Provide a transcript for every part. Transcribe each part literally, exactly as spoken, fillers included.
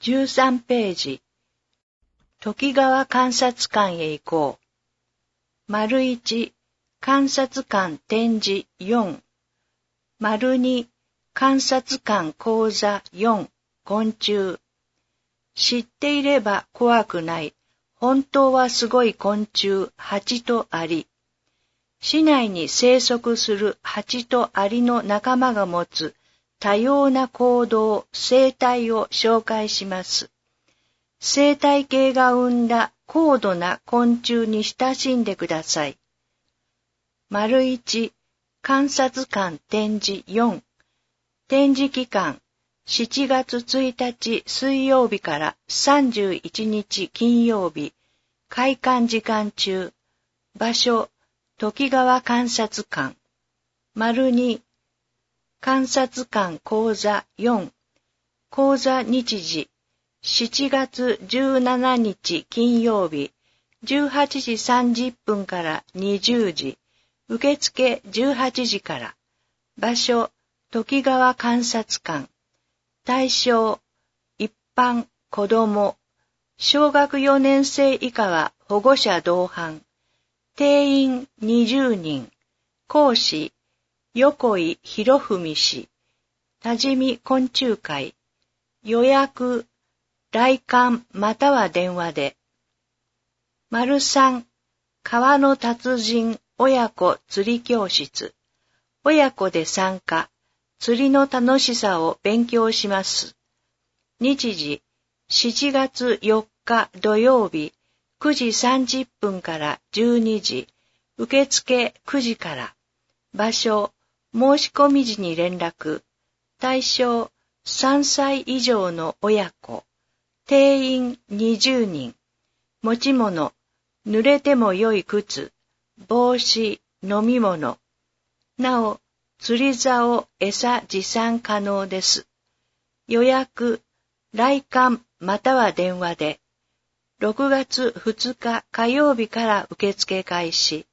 じゅうさんページ。時川監察官へ行こう。丸いち、監察官展示よん。丸に、監察官講座よん、昆虫。知っていれば怖くない。本当はすごい昆虫、蜂とアリ。市内に生息する蜂とアリの仲間が持つ多様な行動、生態を紹介します。生態系が生んだ高度な昆虫に親しんでください。丸一、監察官展示よん。展示期間、しちがつついたち水曜日からさんじゅういちにち金曜日、開館時間中。場所、時川監察官。丸に、監察官講座よん。講座日時、しちがつじゅうしちにち金曜日、じゅうはちじさんじゅっぷんからにじゅうじ、受付じゅうはちじから。場所、時川監察官。対象、一般、子供。小学よねん生以下は保護者同伴。定員にじゅうにん。講師、横井博文氏。多治見昆虫会。予約、来館または電話で。丸さん、川の達人親子釣り教室。親子で参加。釣りの楽しさを勉強します。日時、しちがつよっか土曜日、くじさんじゅっぷんからじゅうにじ、受付くじから。場所、申し込み時に連絡。対象、さんさい以上の親子。定員にじゅうにん。持ち物、濡れても良い靴、帽子、飲み物。なお、釣り竿、餌持参可能です。予約、来館または電話で。ろくがつふつか火曜日から受付開始。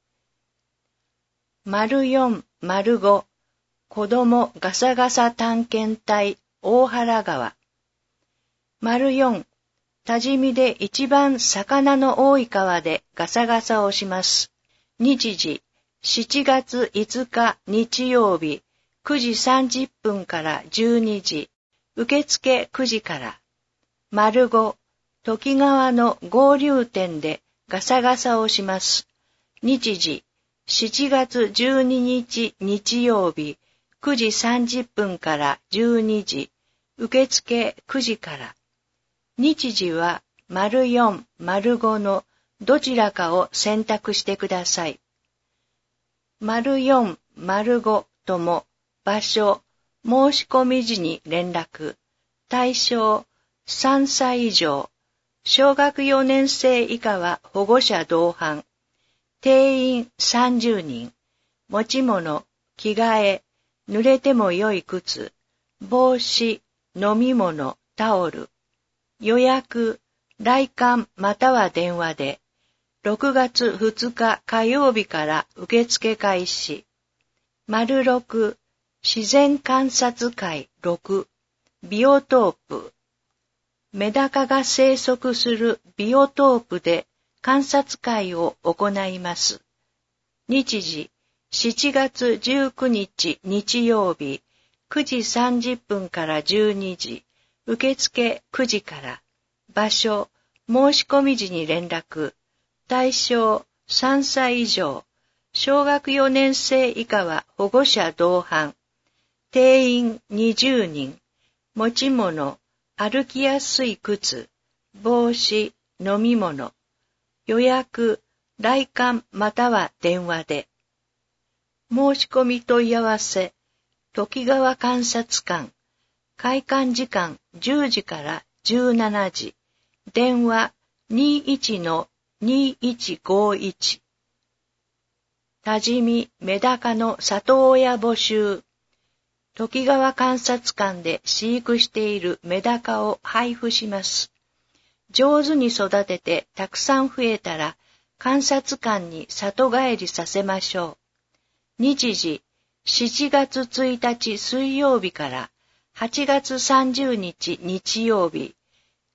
丸よん、丸ご、子供ガサガサ探検隊大原川。丸よん、多治見で一番魚の多い川でガサガサをします。日時、しちがついつか日曜日、くじさんじゅっぷんからじゅうにじ、受付くじから。丸ご、時川の合流点でガサガサをします。日時、しちがつじゅうににち日曜日、くじさんじゅっぷんからじゅうにじ、受付くじから。日時は丸よん、丸ごのどちらかを選択してください。丸よん、丸ごとも場所、申し込み時に連絡。対象、さんさい以上。小学よねん生以下は保護者同伴。定員さんじゅうにん。持ち物、着替え、濡れても良い靴、帽子、飲み物、タオル。予約、来館または電話で。ろくがつふつか火曜日から受付開始。丸ろく、自然観察会ろく、ビオトープ。メダカが生息するビオトープで観察会を行います。日時、しちがつじゅうくにち日曜日、くじさんじゅっぷんからじゅうにじ、受付くじから。場所、申し込み時に連絡。対象、さんさい以上。小学よねん生以下は保護者同伴。定員にじゅうにん。持ち物、歩きやすい靴、帽子、飲み物。予約、来館または電話で。申し込み問い合わせ、時川監察官。開館時間じゅうじからじゅうしちじ。電話 にいちのにいちごいち。多治見メダカの里親募集。時川監察官で飼育しているメダカを配布します。上手に育ててたくさん増えたら監察官に里帰りさせましょう。日時、しちがつついたち水曜日からはちがつさんじゅうにち日曜日、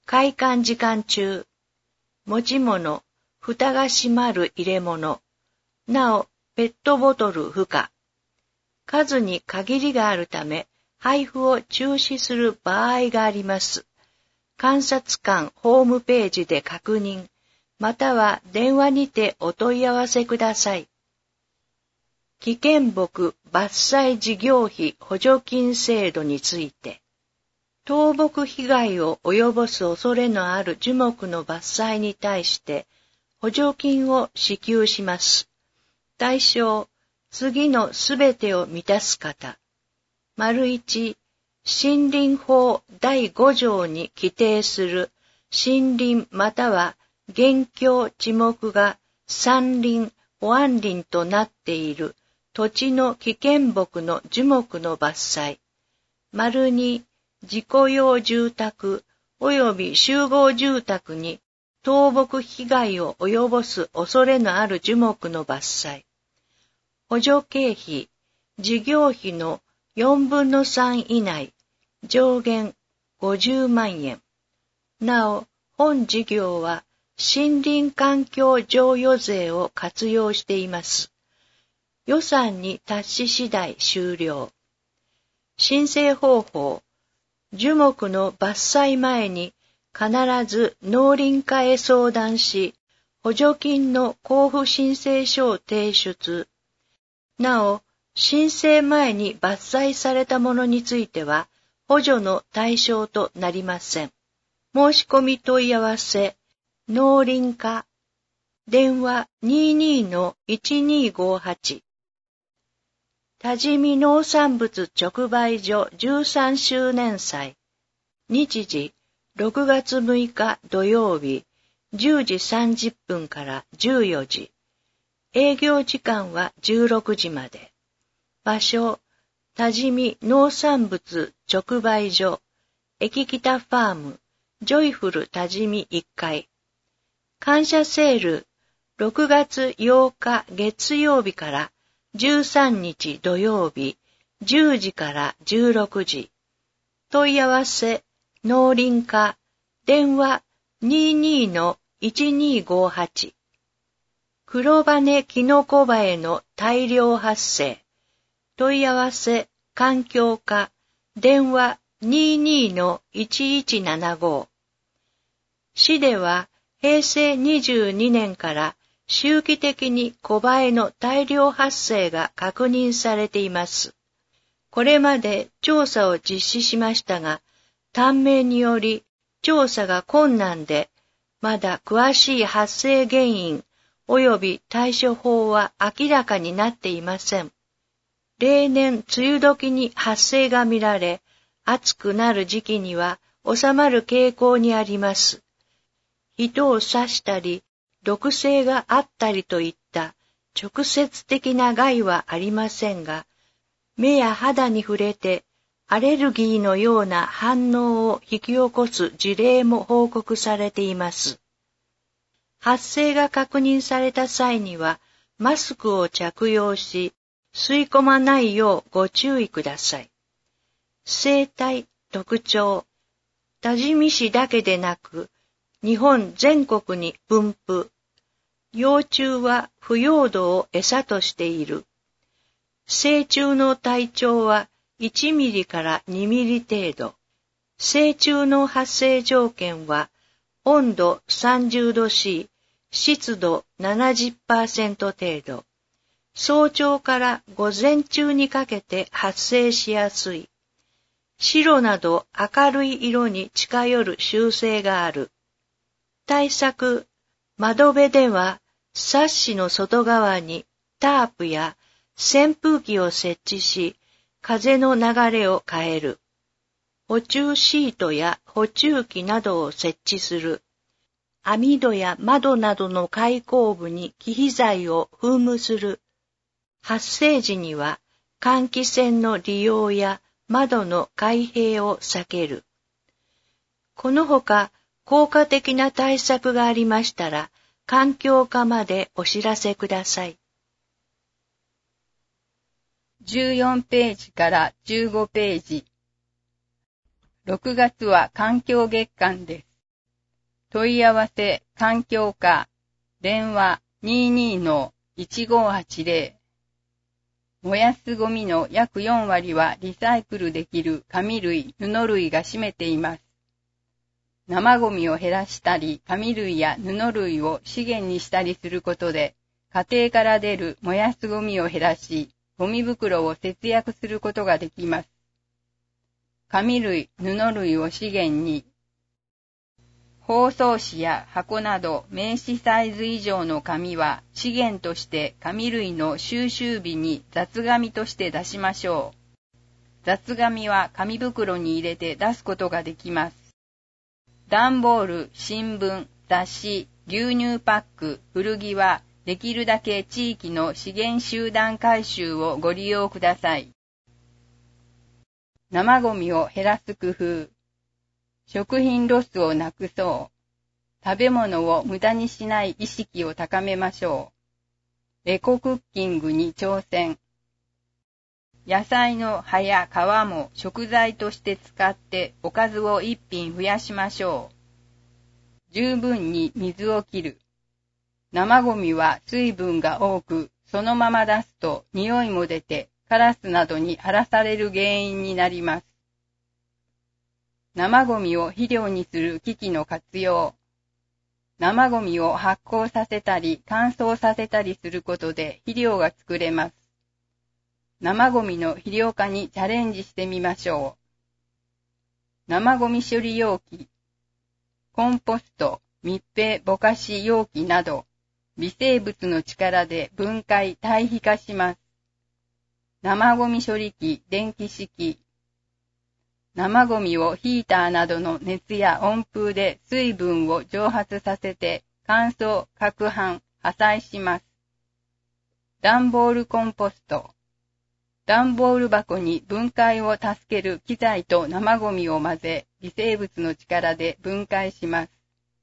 開館時間中、持ち物、蓋が閉まる入れ物、なお、ペットボトル不可。数に限りがあるため、配布を中止する場合があります。監察官ホームページで確認、または電話にてお問い合わせください。危険木伐採事業費補助金制度について、倒木被害を及ぼす恐れのある樹木の伐採に対して補助金を支給します。対象、次のすべてを満たす方。丸一、森林法だいご条に規定する森林または現況地目が山林、保安林となっている土地の危険木の樹木の伐採。丸二、自己用住宅及び集合住宅に倒木被害を及ぼす恐れのある樹木の伐採。補助経費、事業費のよんぶんのさん以内、上限ごじゅうまんえん。なお、本事業は森林環境譲与税を活用しています。予算に達し次第終了。申請方法、樹木の伐採前に必ず農林課へ相談し、補助金の交付申請書を提出。なお、申請前に伐採されたものについては、補助の対象となりません。申し込み問い合わせ、農林課、電話 にじゅうにのいちにーごーはち。多治見農産物直売所じゅうさんしゅうねん祭。日時、ろくがつむいか土曜日、じゅうじさんじゅっぷんからじゅうよじ。営業時間はじゅうろくじまで。場所、多治見農産物直売所、駅北ファーム、ジョイフル多治見いっかい。感謝セール、ろくがつようか月曜日からじゅうさんにち土曜日、じゅうじからじゅうろくじ。問い合わせ、農林課、電話 にじゅうにのいちにーごーはち。黒羽キノコバエの大量発生。問い合わせ、環境課、電話 にじゅうにのいちいちななご。市では平成にじゅうにねんから周期的にコバエの大量発生が確認されています。これまで調査を実施しましたが、短命により調査が困難で、まだ詳しい発生原因及び対処法は明らかになっていません。例年梅雨時に発生が見られ、暑くなる時期には収まる傾向にあります。人を刺したり、毒性があったりといった直接的な害はありませんが、目や肌に触れてアレルギーのような反応を引き起こす事例も報告されています。発生が確認された際には、マスクを着用し、吸い込まないようご注意ください。生態、特徴、多治見市だけでなく、日本全国に分布。幼虫は腐葉土を餌としている。成虫の体長はいちミリからにミリ程度。成虫の発生条件は、温度さんじゅうどシー、湿度 ななじゅっパーセント 程度。早朝から午前中にかけて発生しやすい。白など明るい色に近寄る習性がある。対策、窓辺ではサッシの外側にタープや扇風機を設置し、風の流れを変える。捕虫シートや捕虫器などを設置する。網戸や窓などの開口部に忌避剤を噴霧する。発生時には換気扇の利用や窓の開閉を避ける。このほか効果的な対策がありましたら、環境課までお知らせください。 じゅうよんページからじゅうごページ。ろくがつは環境月間です。 問い合わせ環境課電話 にーにーのいちごーはちぜろ 燃やすゴミの約よんわりはリサイクルできる紙類、布類が占めています。生ゴミを減らしたり、紙類や布類を資源にしたりすることで、家庭から出る燃やすゴミを減らし、ゴミ袋を節約することができます。紙類、布類を資源に、包装紙や箱など名刺サイズ以上の紙は資源として紙類の収集日に雑紙として出しましょう。雑紙は紙袋に入れて出すことができます。段ボール、新聞、雑誌、牛乳パック、古着はできるだけ地域の資源集団回収をご利用ください。生ゴミを減らす工夫。食品ロスをなくそう。食べ物を無駄にしない意識を高めましょう。エコクッキングに挑戦。野菜の葉や皮も食材として使っておかずを一品増やしましょう。十分に水を切る。生ゴミは水分が多く、そのまま出すと匂いも出てカラスなどに荒らされる原因になります。生ゴミを肥料にする機器の活用。生ゴミを発酵させたり乾燥させたりすることで肥料が作れます。生ゴミの肥料化にチャレンジしてみましょう。生ゴミ処理容器、コンポスト、密閉ぼかし容器など、微生物の力で分解対比化します。生ゴミ処理機、電気式。生ゴミをヒーターなどの熱や温風で水分を蒸発させて乾燥、攪拌、破砕します。段ボールコンポスト。段ボール箱に分解を助ける機材と生ゴミを混ぜ、微生物の力で分解します。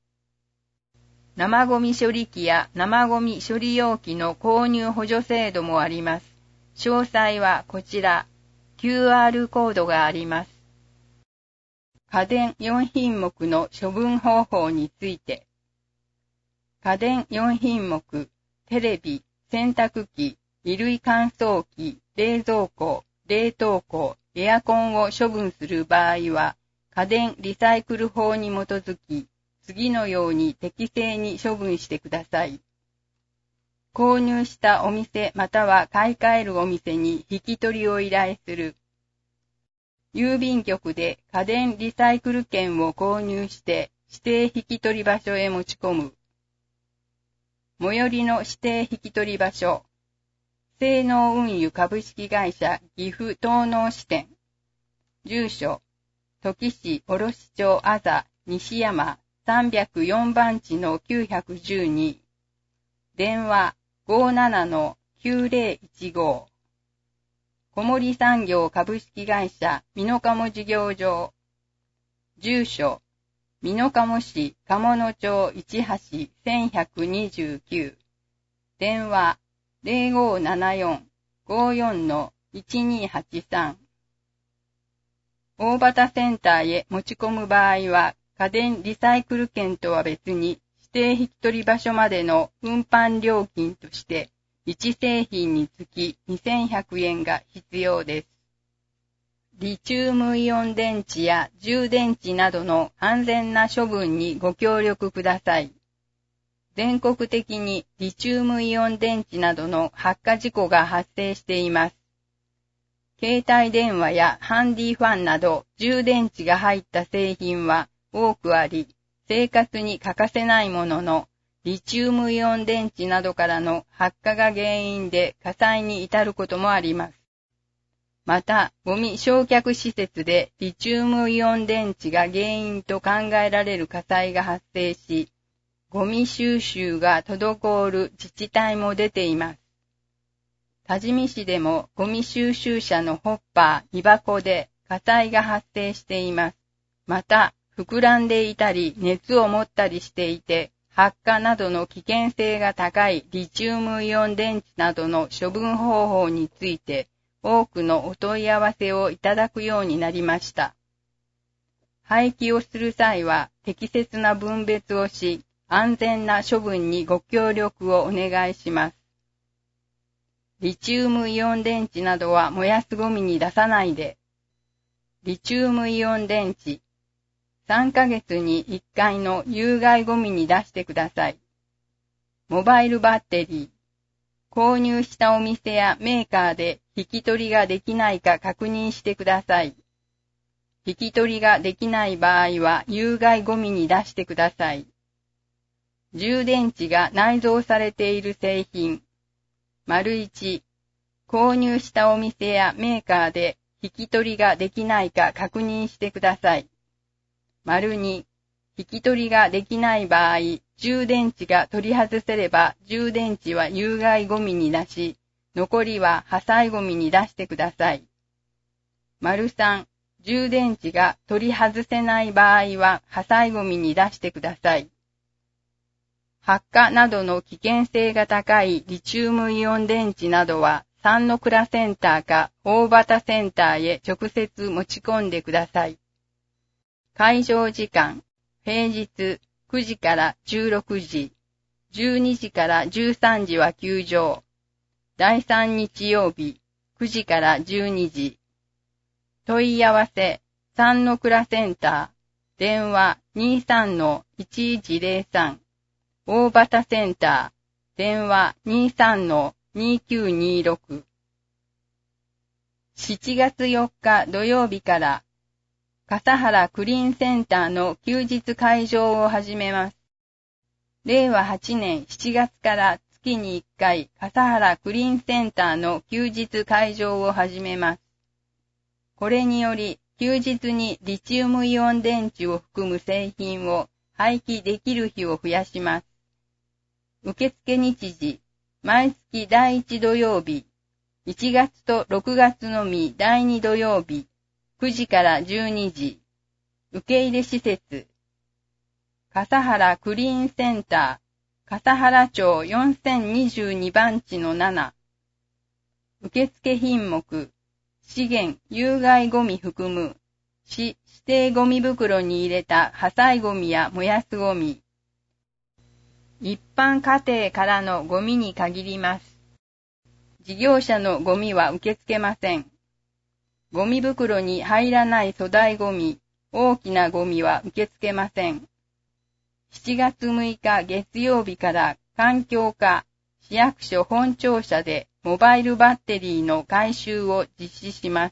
生ゴミ処理機や生ゴミ処理容器の購入補助制度もあります。詳細はこちら、キューアール コードがあります。家電よん品目の処分方法について。家電よん品目、テレビ、洗濯機、衣類乾燥機、冷蔵庫、冷凍庫、エアコンを処分する場合は、家電リサイクル法に基づき、次のように適正に処分してください。購入したお店または買い替えるお店に引き取りを依頼する。郵便局で家電リサイクル券を購入して指定引き取り場所へ持ち込む。最寄りの指定引き取り場所。西農運輸株式会社岐阜東農支店。住所、土岐市卸町あざ西山さんびゃくよんばんちのきゅうひゃくじゅうに。電話 ごーななのきゅうぜろいちご。小森産業株式会社美濃加茂事業場。住所、美濃加茂市鴨野町市橋せんひゃくにじゅうきゅう。電話ゼロごーななよん ごーよんのいちにーはちさん。大畑センターへ持ち込む場合は、家電リサイクル券とは別に指定引き取り場所までの運搬料金として、いち製品につきにせんひゃくえんが必要です。リチウムイオン電池や充電池などの安全な処分にご協力ください。全国的にリチウムイオン電池などの発火事故が発生しています。携帯電話やハンディファンなど充電池が入った製品は多くあり、生活に欠かせないものの、リチウムイオン電池などからの発火が原因で火災に至ることもあります。また、ゴミ焼却施設でリチウムイオン電池が原因と考えられる火災が発生し、ゴミ収集が滞る自治体も出ています。多治見市でもゴミ収集車のホッパーに箱で火災が発生しています。また、膨らんでいたり熱を持ったりしていて、発火などの危険性が高いリチウムイオン電池などの処分方法について多くのお問い合わせをいただくようになりました。 廃棄をする際は適切な分別をし、安全な処分にご協力をお願いします。リチウムイオン電池などは燃やすゴミに出さないで。リチウムイオン電池、さんかげつにいっかいの有害ゴミに出してください。モバイルバッテリー、購入したお店やメーカーで引き取りができないか確認してください。引き取りができない場合は有害ゴミに出してください。充電池が内蔵されている製品。丸いち、購入したお店やメーカーで引き取りができないか確認してください。丸に、引き取りができない場合、充電池が取り外せれば充電池は有害ゴミに出し、残りは破砕ゴミに出してください。丸さん、充電池が取り外せない場合は破砕ゴミに出してください。発火などの危険性が高いリチウムイオン電池などは三の倉センターか大畑センターへ直接持ち込んでください。開場時間、平日くじからじゅうろくじ、じゅうにじからじゅうさんじは休場。だいさん日曜日、くじからじゅうにじ。問い合わせ、三の倉センター、電話 にさんのいちいちゼロさん。大畑センター、電話 にさんのにきゅうにろく。しちがつよっか土曜日から、笠原クリーンセンターの休日開場を始めます。れいわはちねんしちがつから月にいっかい笠原クリーンセンターの休日開場を始めます。これにより休日にリチウムイオン電池を含む製品を廃棄できる日を増やします。受付日時、毎月だいいち土曜日、いちがつとろくがつのみだいに土曜日、くじからじゅうにじ。受け入れ施設。笠原クリーンセンター、笠原町よんせんにじゅうにばんちのなな。受付品目。資源有害ゴミ含む。市指定ゴミ袋に入れた破砕ゴミや燃やすゴミ。一般家庭からのゴミに限ります。事業者のゴミは受け付けません。ゴミ袋に入らない粗大ゴミ、大きなゴミは受け付けません。しちがつむいか月曜日から環境課、市役所本庁舎でモバイルバッテリーの回収を実施します。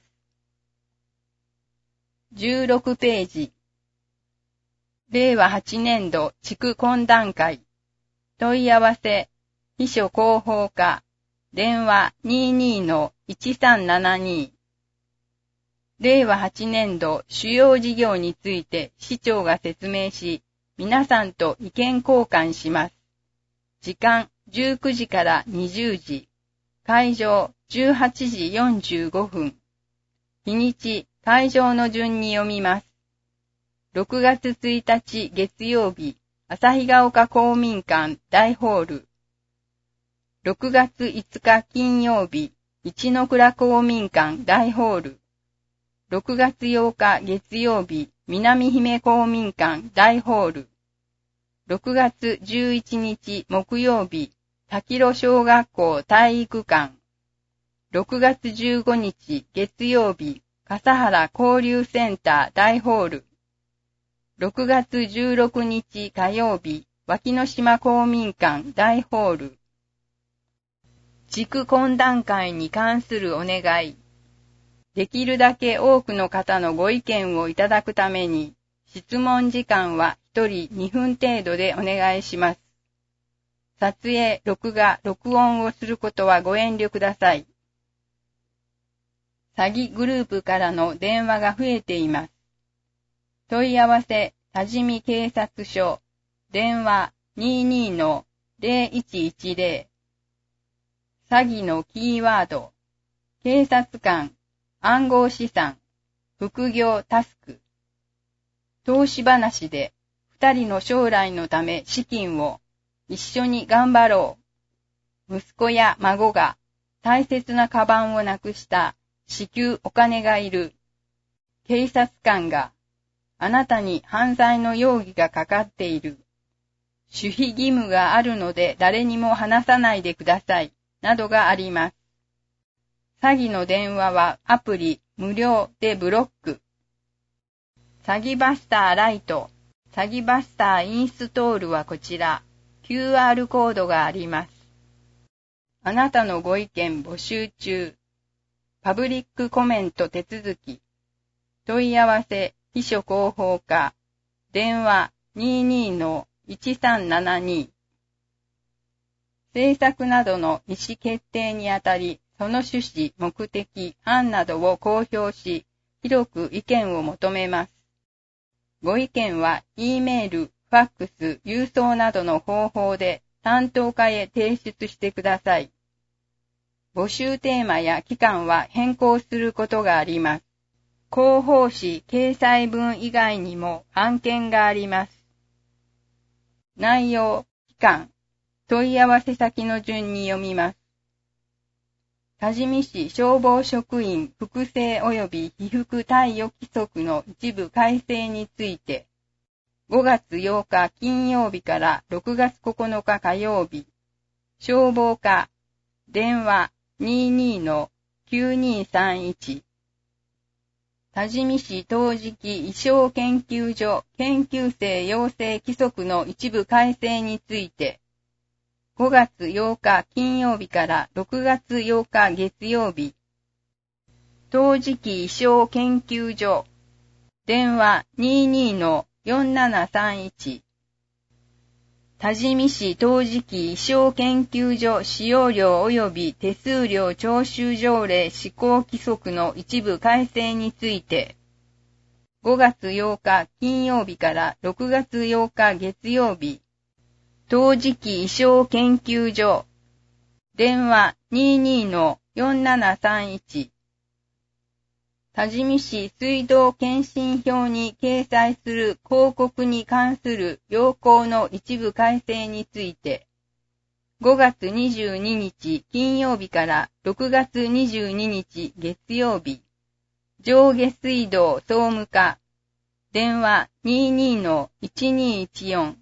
じゅうろくページ。れいわはちねんど地区懇談会。問い合わせ、秘書広報課、電話 にじゅうにのいちさんななに。れいわはちねんど主要事業について市長が説明し、皆さんと意見交換します。時間じゅうくじからにじゅうじ。会場じゅうはちじよんじゅうごふん。日にち、会場の順に読みます。ろくがつついたち月曜日、旭ヶ丘公民館大ホール。ろくがついつか金曜日、一ノ倉公民館大ホール。ろくがつようか月曜日、南姫公民館大ホール。ろくがつじゅういちにち木曜日、滝路小学校体育館。ろくがつじゅうごにち月曜日、笠原交流センター大ホール。ろくがつじゅうろくにち火曜日、脇の島公民館大ホール。地区懇談会に関するお願い。できるだけ多くの方のご意見をいただくために、質問時間はひとりにふん程度でお願いします。撮影、録画、録音をすることはご遠慮ください。詐欺グループからの電話が増えています。問い合わせ、多治見警察署、電話 にじゅうにのゼロいちいちゼロ。詐欺のキーワード、警察官、暗号資産、副業タスク。投資話で、二人の将来のため資金を、一緒に頑張ろう。息子や孫が大切なカバンをなくした。至急お金がいる。警察官があなたに犯罪の容疑がかかっている。守秘義務があるので誰にも話さないでください。などがあります。詐欺の電話はアプリ無料でブロック。詐欺バスターライト、詐欺バスターインストールはこちら。キューアール コードがあります。あなたのご意見募集中。パブリックコメント手続き。問い合わせ、秘書広報課。電話 にじゅうにのいちさんななに。政策などの意思決定にあたり、その趣旨、目的、案などを公表し、広く意見を求めます。ご意見は、E メール、ファックス、郵送などの方法で担当課へ提出してください。募集テーマや期間は変更することがあります。広報誌掲載文以外にも案件があります。内容、期間、問い合わせ先の順に読みます。多治見市消防職員複製及び被服貸与規則の一部改正について、ごがつようか金曜日からろくがつここのか火曜日、消防課、電話 にじゅうにのきゅうにさんいち、多治見市陶磁器衣装研究所研究生養成規則の一部改正について、ごがつようか金曜日からろくがつようか月曜日、陶磁器衣装研究所、電話 にじゅうにのよんななさんいち、多治見市陶磁器衣装研究所使用料及び手数料徴収条例施行規則の一部改正について、ごがつようか金曜日からろくがつようか月曜日、陶磁器衣装研究所、電話 にじゅうにのよんななさんいち、多治見市水道検針票に掲載する広告に関する要項の一部改正について、ごがつにじゅうににち金曜日からろくがつにじゅうににち月曜日、上下水道総務課、電話 にじゅうにのいちにいちよん、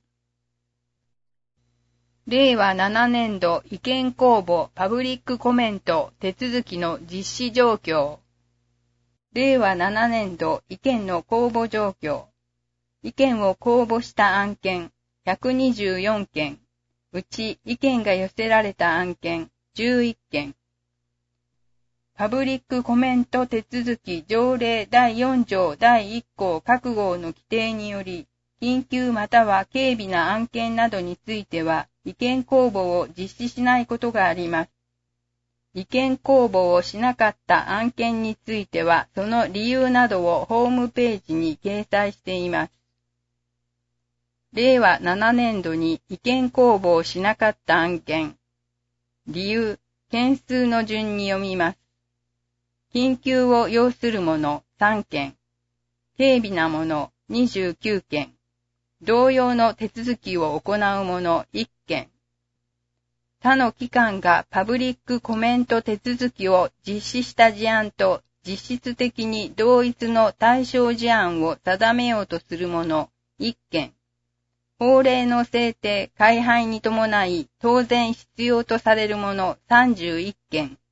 令和ななねん度意見公募パブリックコメント手続きの実施状況。令和ななねん度意見の公募状況。意見を公募した案件ひゃくにじゅうよんけん、うち意見が寄せられた案件じゅういっけん。パブリックコメント手続き条例だいよんじょうだいいっこう各号の規定により、緊急または軽微な案件などについては意見公募を実施しないことがあります。意見公募をしなかった案件については、その理由などをホームページに掲載しています。令和ななねん度に意見公募をしなかった案件。理由、件数の順に読みます。緊急を要するものさんけん、軽微なものにじゅうきゅうけん、同様の手続きを行うものいっけん。他の機関がパブリックコメント手続きを実施した事案と実質的に同一の対象事案を定めようとするものいっけん。法令の制定、改廃に伴い当然必要とされるものさんじゅういっけん。